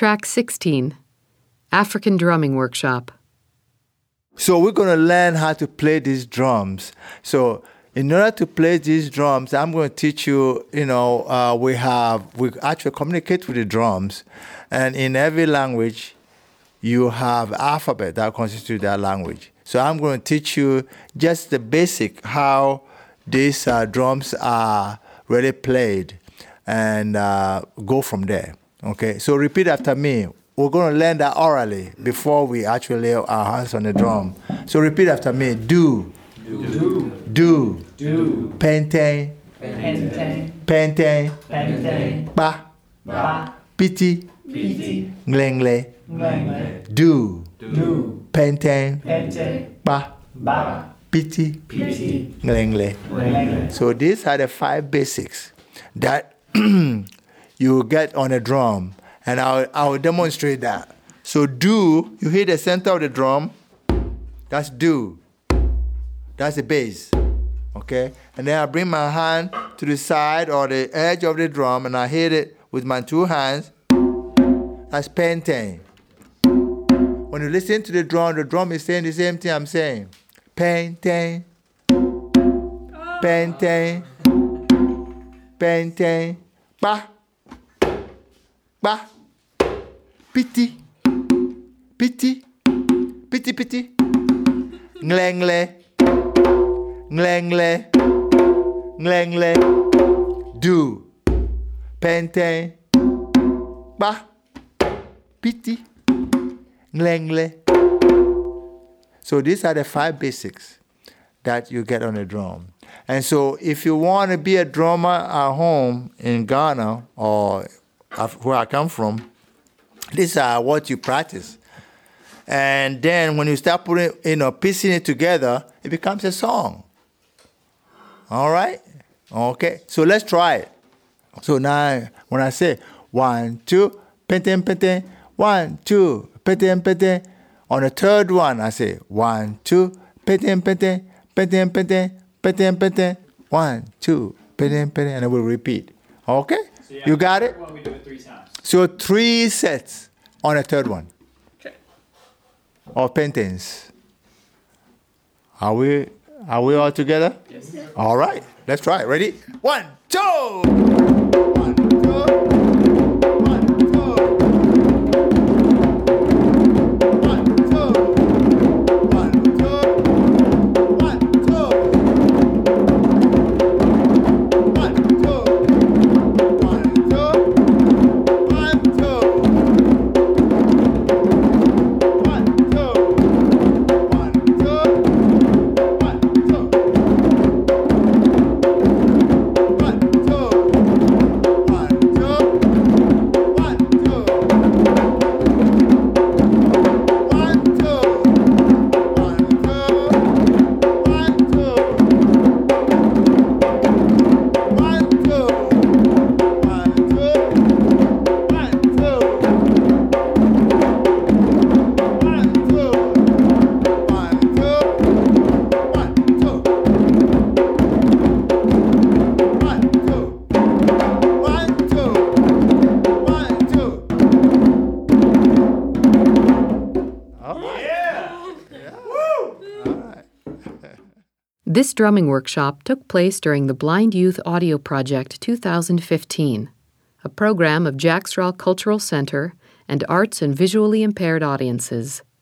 Track 16, African Drumming Workshop. So we're going to learn how to play these drums. So in order to play these drums, I'm going to teach you, we actually communicate with the drums. And in every language, you have alphabet that constitutes that language. So I'm going to teach you just the basic, how these drums are really played, and go from there. Okay, so repeat after me. We're going to learn that orally before we actually lay our hands on the drum. So repeat after me. Do. Do. Do. Do. Pente. Pente. Pente. Pente. Ba. Ba. Piti. Piti. Nglenge. Nglenge. Do. Do. Pente. Pente. Ba. Ba. Piti. Piti. Nglenge. Nglenge. So these are the 5 basics that you get on a drum. And I'll demonstrate that. So do, you hit the center of the drum. That's do. That's the bass. Okay? And then I bring my hand to the side or the edge of the drum and I hit it with my 2 hands. That's pente. When you listen to the drum is saying the same thing I'm saying. Pente. Pente. Pente. Ba. Ba. Piti. Piti. Piti piti. Nglenge. Nglenge. Nglenge. Do. Pente. Ba. Piti. Nglenge. So these are the 5 basics that you get on a drum. And so if you want to be a drummer at home in Ghana or where I come from, these are what you practice. And then when you start piecing it together, it becomes a song. All right? Okay. So let's try it. So now when I say 1, 2, pente, pente, 1, 2, pente, pente. On the third one, I say 1, 2, pente, pente, pente, pente, pente, pente, 1, 2, pente, pente, and then we'll repeat. Okay? So you got it? We do it 3 times. So 3 sets on the third one. Okay. Of pentes. Are we all together? Yes. All right. Let's try it. Ready? 1, 2. 1, 2. This drumming workshop took place during the Blind Youth Audio Project 2015, a program of Jack Straw Cultural Center and Arts and Visually Impaired Audiences.